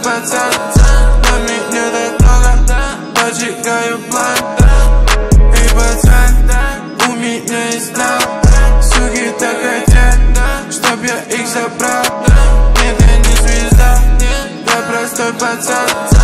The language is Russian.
пацан, но меня так много, поджигаю план. Эй, пацан, у меня есть план. Суки так хотят, чтоб я их забрал. Нет, я не звезда, я простой пацан.